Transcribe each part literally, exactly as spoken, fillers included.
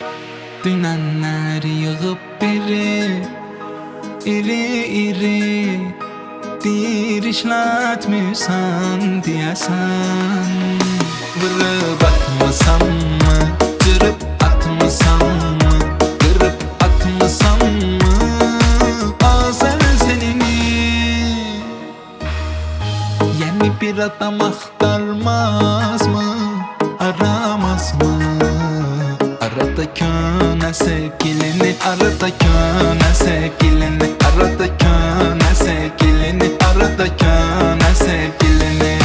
Dünenler yığıp biri iri iri bir işletmişsen diyesen, vırıp atmasam mı, kırıp atmasam mı, kırıp atmasam mı azel senini? Yeni bir adam aktarmaz mı, aramaz mı? Arada köne sevgilini, arada köne sevgilini, arada köne sevgilini, arada köne sevgilini.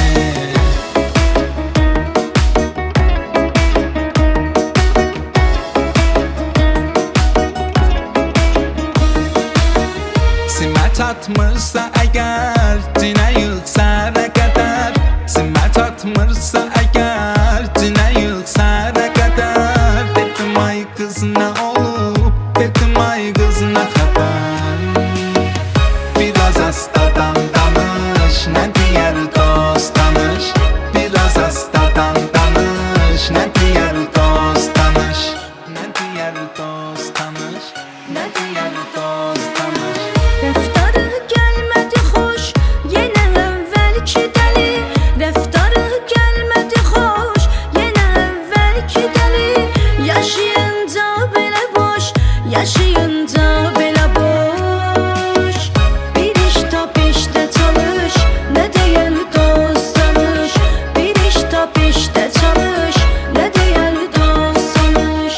Simet atmışsa eğer cine yıksa ne kadar, simet atmışsa eğer cine yıksa ne kadar. Dedim ay kız ne olup, dedim ay kız ne haber. Biraz hastadan danış, ne diğer dost tanış. Biraz hastadan danış, ne diğer dost tanış. Ne diğer dost tanış, ne diğer dost tanış. Rəftarı gəlmədi xoş, yenə əvvəlki dəli. Rəftarı gəlmədi xoş, yenə əvvəlki dəli. Yaşayınca belə boş, yaşayınca belə boş. Bir iş tap işte çalış, nə deyər dost tanış. Bir iş tap işte çalış, nə deyər dost tanış.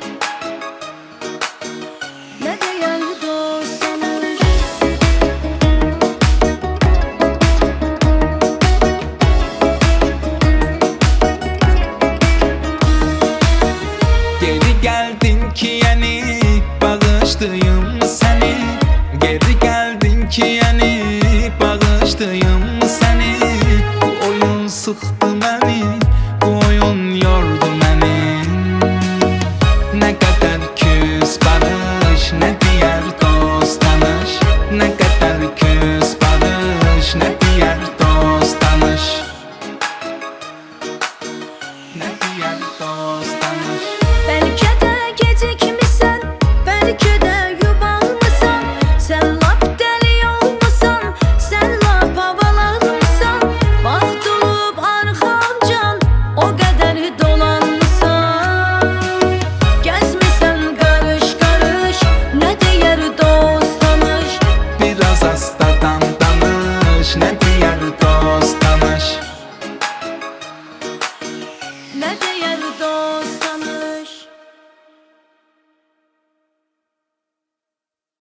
Nə deyər dost tanış. Geri geldin ki yeni bağıştayım seni. Geri geldin ki yeni bağıştayım seni. Bu oyun sıktı beni, bu oyun yordu beni. Ne kadar küs barış, ne diğer dost tanış. Ne kadar küs barış, ne diğer dost tanış. Ne diğer dost tanış. Bəlkə də gecikmisən, bəlkə də yubanmısan. Sən lap dəli olmusan, sən lap havalanmısan. Vaxt olub arxamcan, o qədər dolanmısan. Gəzmisən qarış qarış, nə deyər dost tanış. Biraz hastadan danış, ne diğer dost tanış. Nə deyər dost